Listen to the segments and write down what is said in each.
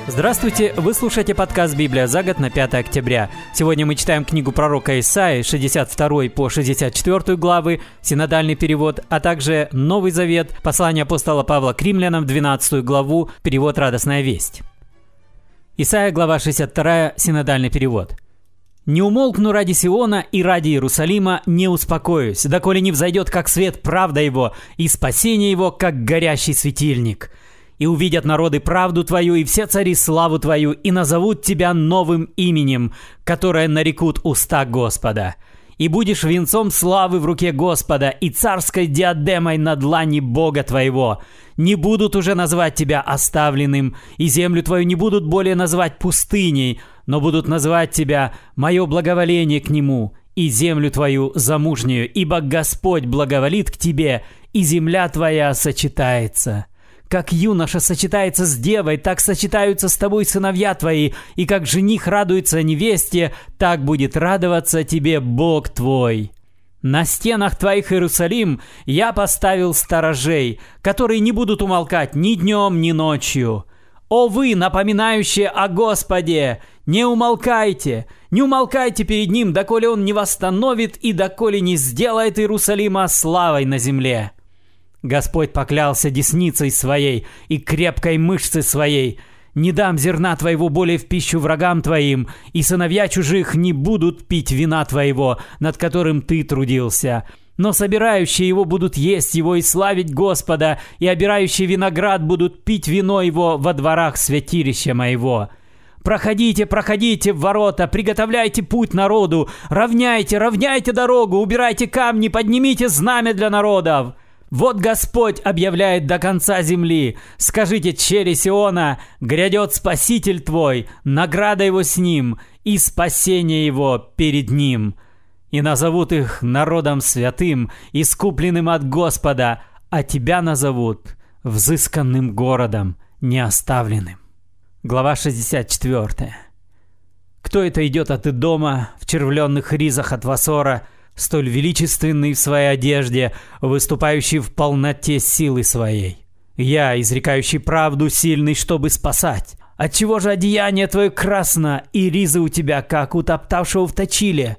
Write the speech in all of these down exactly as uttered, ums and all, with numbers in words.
Здравствуйте, вы слушаете подкаст «Библия за год» на пятое октября. Сегодня мы читаем книгу пророка Исаии, шестьдесят второй по шестьдесят четвёртую главы, синодальный перевод, а также Новый Завет, послание апостола Павла к римлянам, двенадцатую главу, перевод «Радостная весть». Исайя, глава шестьдесят вторая, синодальный перевод. «Не умолкну ради Сиона и ради Иерусалима не успокоюсь, доколе не взойдет, как свет, правда его, и спасение его, как горящий светильник. И увидят народы правду твою, и все цари славу твою, и назовут тебя новым именем, которое нарекут уста Господа. И будешь венцом славы в руке Господа, и царской диадемой на длани Бога твоего. Не будут уже называть тебя оставленным, и землю твою не будут более называть пустыней, но будут называть тебя мое благоволение к нему, и землю твою замужнюю, ибо Господь благоволит к тебе, и земля твоя сочетается». Как юноша сочетается с девой, так сочетаются с тобой сыновья твои, и как жених радуется невесте, так будет радоваться тебе Бог твой. На стенах твоих, Иерусалим, я поставил сторожей, которые не будут умолкать ни днем, ни ночью. О вы, напоминающие о Господе, не умолкайте, не умолкайте перед Ним, доколе Он не восстановит и доколе не сделает Иерусалима славой на земле. Господь поклялся десницей своей и крепкой мышцей своей: «Не дам зерна твоего более в пищу врагам твоим, и сыновья чужих не будут пить вина твоего, над которым ты трудился. Но собирающие его будут есть его и славить Господа, и обирающие виноград будут пить вино его во дворах святилища моего. Проходите, проходите в ворота, приготовляйте путь народу, равняйте, равняйте дорогу, убирайте камни, поднимите знамя для народов. Вот Господь объявляет до конца земли. Скажите чери Сиона: грядет Спаситель твой, награда его с ним, и спасение его перед ним. И назовут их народом святым, искупленным от Господа, а тебя назовут взысканным городом, неоставленным». Глава шестьдесят четвёртая. «Кто это идет от Идома в червленных ризах от Васора, столь величественный в своей одежде, выступающий в полноте силы своей? Я, изрекающий правду, сильный, чтобы спасать. Отчего же одеяние твое красно, и ризы у тебя, как у топтавшего в точиле?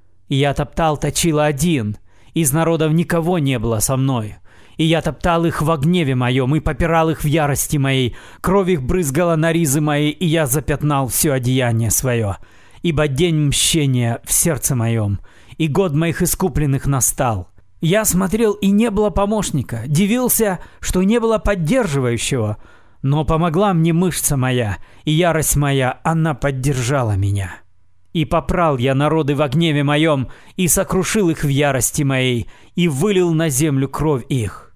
Я топтал точило один, из народов никого не было со мною. И я топтал их во гневе моем, и попирал их в ярости моей. Кровь их брызгала на ризы мои, и я запятнал все одеяние свое. Ибо день мщения в сердце моем, и год моих искупленных настал. Я смотрел, и не было помощника, дивился, что не было поддерживающего, но помогла мне мышца моя, и ярость моя, она поддержала меня. И попрал я народы во гневе моем, и сокрушил их в ярости моей, и вылил на землю кровь их.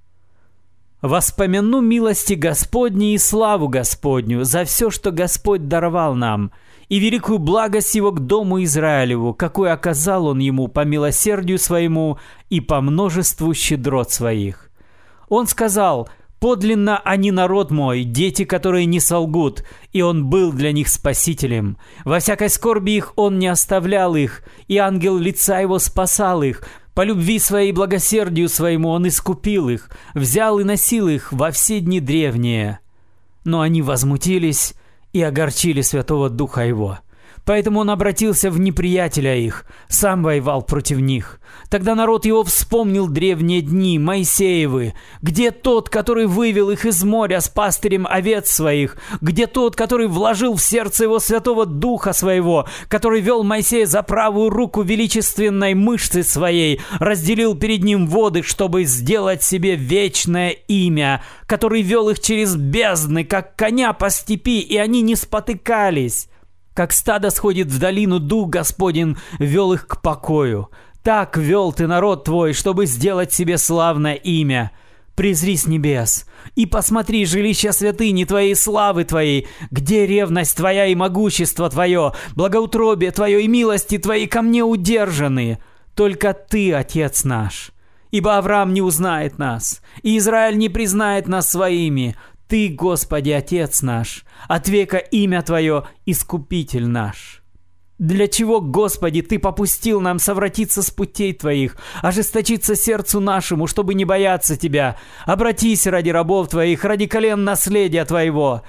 Воспомяну милости Господни и славу Господню за все, что Господь даровал нам, и великую благость Его к дому Израилеву, какую оказал Он ему по милосердию своему и по множеству щедрот своих. Он сказал: «Подлинно они народ мой, дети, которые не солгут, и Он был для них спасителем. Во всякой скорби их Он не оставлял их, и ангел лица Его спасал их. По любви своей и благосердию своему Он искупил их, взял и носил их во все дни древние. Но они возмутились и огорчили Святого Духа Его. Поэтому Он обратился в неприятеля их, сам воевал против них. Тогда народ его вспомнил древние дни Моисеевы. Где тот, который вывел их из моря с пастырем овец своих? Где тот, который вложил в сердце его Святого Духа Своего, который вел Моисея за правую руку величественной мышцы своей, разделил перед ним воды, чтобы сделать себе вечное имя, который вел их через бездны, как коня по степи, и они не спотыкались? Как стадо сходит в долину, Дух Господень вел их к покою. Так вел ты народ твой, чтобы сделать себе славное имя. Презри с небес и посмотри жилища святыни твоей, славы твоей, где ревность твоя и могущество твое, благоутробие твое и милости твои ко мне удержаны. Только ты, Отец наш. Ибо Авраам не узнает нас, и Израиль не признает нас своими. Ты, Господи, Отец наш, от века имя Твое, Искупитель наш. Для чего, Господи, Ты попустил нам совратиться с путей Твоих, ожесточиться сердцу нашему, чтобы не бояться Тебя? Обратись ради рабов Твоих, ради колен наследия Твоего.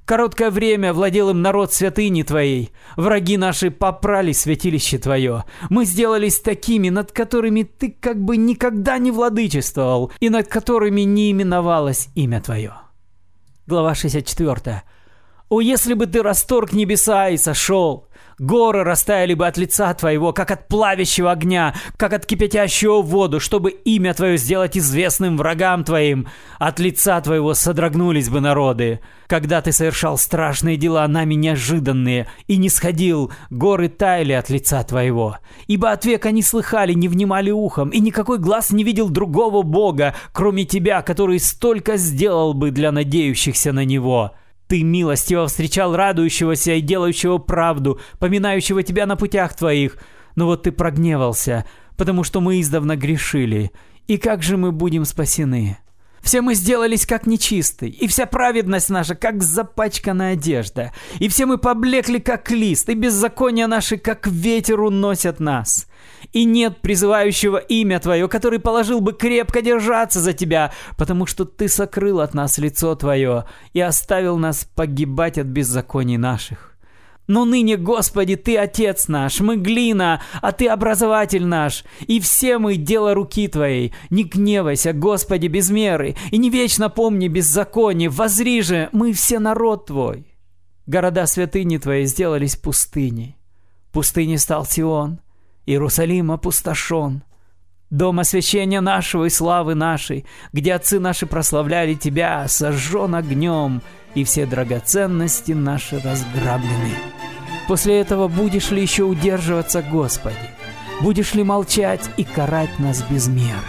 Короткое время владел им народ святыни Твоей. Враги наши попрали святилище Твое. Мы сделались такими, над которыми Ты как бы никогда не владычествовал, и над которыми не именовалось имя Твое. Глава шестьдесят четвёртая. «О, если бы Ты расторг небеса и сошел! Горы растаяли бы от лица Твоего, как от плавящего огня, как от кипятящего воду, чтобы имя Твое сделать известным врагам Твоим. От лица Твоего содрогнулись бы народы. Когда Ты совершал страшные дела, нами неожиданные, и не сходил, горы таяли от лица Твоего. Ибо от века не слыхали, не внимали ухом, и никакой глаз не видел другого Бога, кроме Тебя, который столько сделал бы для надеющихся на Него». Ты милостиво встречал радующегося и делающего правду, поминающего Тебя на путях Твоих. Но вот Ты прогневался, потому что мы издавна грешили. И как же мы будем спасены? Все мы сделались как нечистый, и вся праведность наша, как запачканная одежда. И все мы поблекли, как лист, и беззакония наши, как ветер, уносят нас. И нет призывающего имя Твое, который положил бы крепко держаться за Тебя, потому что Ты сокрыл от нас лицо Твое и оставил нас погибать от беззаконий наших. Но ныне, Господи, Ты Отец наш, мы глина, а Ты образователь наш, и все мы дело руки Твоей. Не гневайся, Господи, без меры, и не вечно помни беззаконие, возри же, мы все народ Твой. Города святыни Твоей сделались пустыней, пустыней стал Сион, Иерусалим опустошен. Дом освящения нашего и славы нашей, где отцы наши прославляли Тебя, сожжен огнем, и все драгоценности наши разграблены. После этого будешь ли еще удерживаться, Господи? Будешь ли молчать и карать нас без меры?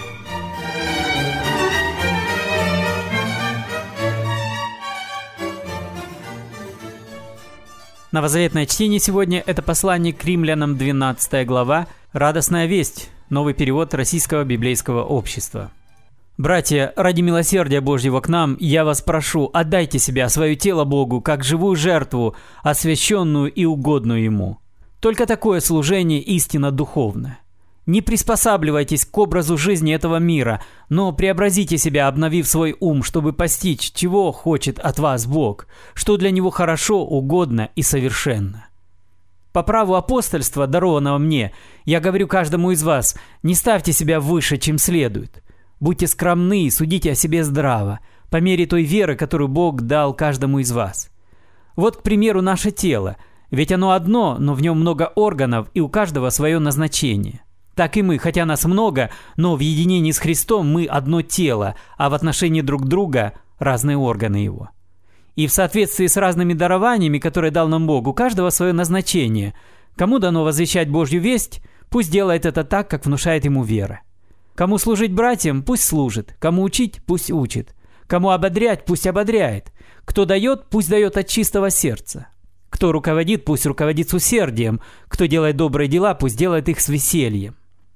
Новозаветное чтение сегодня – это послание к римлянам, двенадцатая глава, «Радостная весть», новый перевод Российского библейского общества. «Братья, ради милосердия Божьего к нам, я вас прошу, отдайте себя, свое тело Богу, как живую жертву, освященную и угодную Ему. Только такое служение истинно духовное. Не приспосабливайтесь к образу жизни этого мира, но преобразите себя, обновив свой ум, чтобы постичь, чего хочет от вас Бог, что для Него хорошо, угодно и совершенно. По праву апостольства, дарованного мне, я говорю каждому из вас, не ставьте себя выше, чем следует. Будьте скромны и судите о себе здраво, по мере той веры, которую Бог дал каждому из вас. Вот, к примеру, наше тело, ведь оно одно, но в нем много органов, и у каждого свое назначение. Так и мы, хотя нас много, но в единении с Христом мы одно тело, а в отношении друг друга разные органы Его. И в соответствии с разными дарованиями, которые дал нам Бог, у каждого свое назначение. Кому дано возвещать Божью весть, пусть делает это так, как внушает ему вера. Кому служить братьям, пусть служит, кому учить, пусть учит, кому ободрять, пусть ободряет, кто дает, пусть дает от чистого сердца. Кто руководит, пусть руководит с усердием, кто делает добрые дела, пусть делает их с весельем.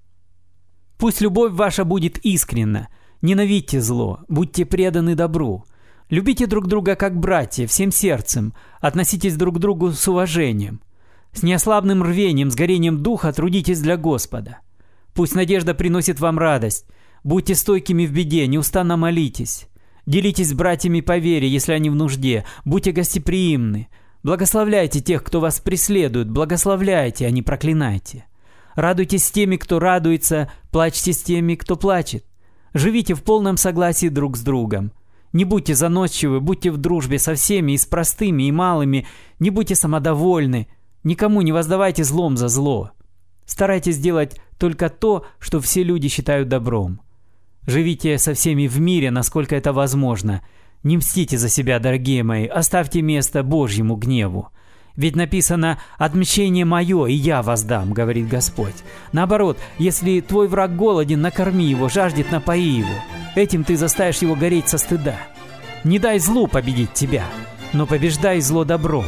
Пусть любовь ваша будет искренна, ненавидьте зло, будьте преданы добру. Любите друг друга как братья, всем сердцем, относитесь друг к другу с уважением. С неослабным рвением, с горением духа трудитесь для Господа. Пусть надежда приносит вам радость. Будьте стойкими в беде, неустанно молитесь. Делитесь с братьями по вере, если они в нужде. Будьте гостеприимны. Благословляйте тех, кто вас преследует. Благословляйте, а не проклинайте. Радуйтесь с теми, кто радуется, плачьте с теми, кто плачет. Живите в полном согласии друг с другом. Не будьте заносчивы, будьте в дружбе со всеми, и с простыми, и малыми. Не будьте самодовольны. Никому не воздавайте злом за зло. Старайтесь делать только то, что все люди считают добром. Живите со всеми в мире, насколько это возможно. Не мстите за себя, дорогие мои, оставьте место Божьему гневу. Ведь написано «Отмщение мое, и я воздам», говорит Господь. Наоборот, если твой враг голоден, накорми его, жаждет, напои его. Этим ты заставишь его гореть со стыда. Не дай злу победить тебя, но побеждай зло добром.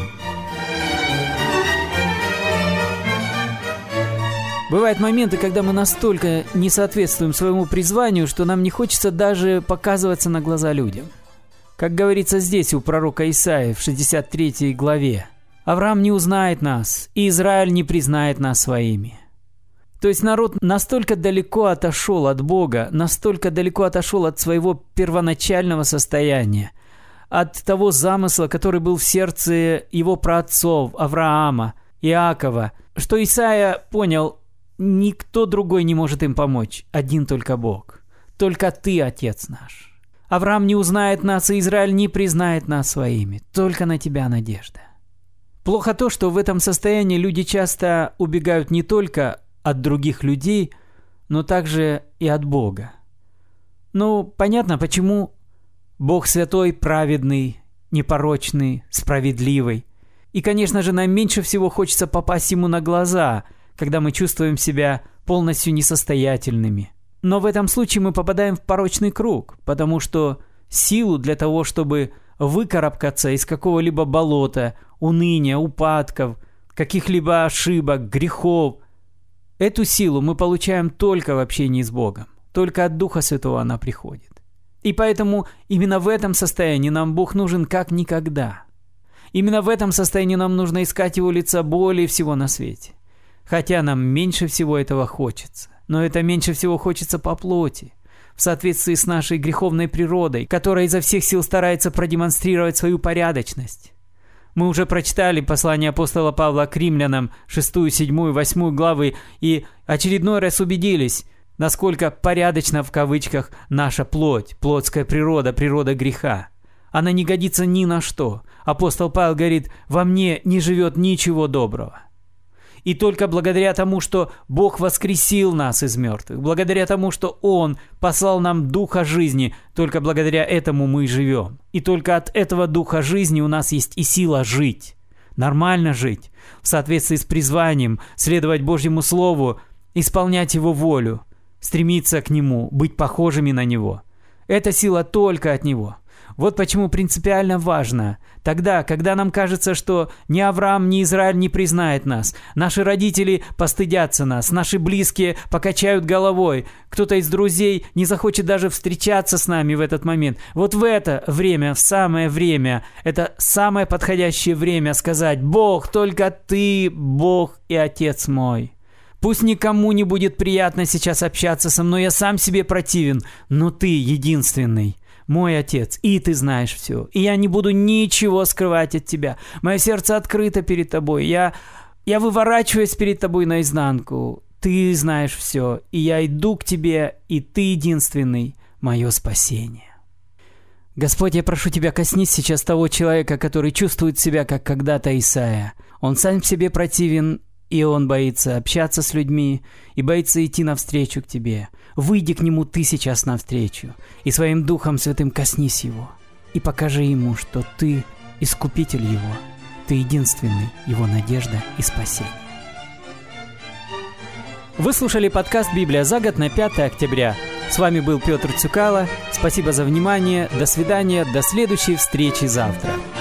Бывают моменты, когда мы настолько не соответствуем своему призванию, что нам не хочется даже показываться на глаза людям. Как говорится здесь у пророка Исаии в шестьдесят третьей главе. «Авраам не узнает нас, и Израиль не признает нас своими». То есть народ настолько далеко отошел от Бога, настолько далеко отошел от своего первоначального состояния. от того замысла, который был в сердце его праотцов Авраама, Иакова, что Исаия понял, никто другой не может им помочь, один только Бог. Только Ты, Отец наш. Авраам не узнает нас, и Израиль не признает нас своими. Только на Тебя надежда. Плохо то, что в этом состоянии люди часто убегают не только от других людей, но также и от Бога. Ну, понятно, почему Бог святой, праведный, непорочный, справедливый. И, конечно же, нам меньше всего хочется попасть Ему на глаза, когда мы чувствуем себя полностью несостоятельными. Но в этом случае мы попадаем в порочный круг, потому что силу для того, чтобы выкарабкаться из какого-либо болота, уныния, упадков, каких-либо ошибок, грехов, эту силу мы получаем только в общении с Богом. Только от Духа Святого она приходит. И поэтому именно в этом состоянии нам Бог нужен как никогда. Именно в этом состоянии нам нужно искать Его лица более всего на свете. Хотя нам меньше всего этого хочется. Но это меньше всего хочется по плоти, в соответствии с нашей греховной природой, которая изо всех сил старается продемонстрировать свою порядочность. Мы уже прочитали послание апостола Павла к римлянам, шестую, седьмую, восьмую главы, и очередной раз убедились, насколько порядочна в кавычках наша плоть, плотская природа, природа греха. Она не годится ни на что. Апостол Павел говорит, во мне не живет ничего доброго. И только благодаря тому, что Бог воскресил нас из мертвых, благодаря тому, что Он послал нам Духа жизни, только благодаря этому мы и живем. И только от этого Духа жизни у нас есть и сила жить, нормально жить, в соответствии с призванием, следовать Божьему Слову, исполнять Его волю, стремиться к Нему, быть похожими на Него. Эта сила только от Него. Вот почему принципиально важно, тогда, когда нам кажется, что ни Авраам, ни Израиль не признает нас, наши родители постыдятся нас, наши близкие покачают головой, кто-то из друзей не захочет даже встречаться с нами в этот момент. Вот в это время, в самое время, это самое подходящее время сказать: «Бог, только Ты, Бог и Отец мой». Пусть никому не будет приятно сейчас общаться со мной, я сам себе противен, но Ты единственный. Мой Отец, и Ты знаешь все, и я не буду ничего скрывать от Тебя. Мое сердце открыто перед Тобой, я, я выворачиваюсь перед Тобой наизнанку. Ты знаешь все, и я иду к Тебе, и Ты единственный, мое спасение. Господь, я прошу Тебя, коснись сейчас того человека, который чувствует себя, как когда-то Исаия. Он сам себе противен, и он боится общаться с людьми, и боится идти навстречу к Тебе. Выйди к нему Ты сейчас навстречу, и своим Духом Святым коснись его, и покажи ему, что Ты искупитель его, Ты единственный его надежда и спасение. Вы слушали подкаст «Библия за год» на пятое октября. С вами был Петр Цюкало. Спасибо за внимание. До свидания. До следующей встречи завтра.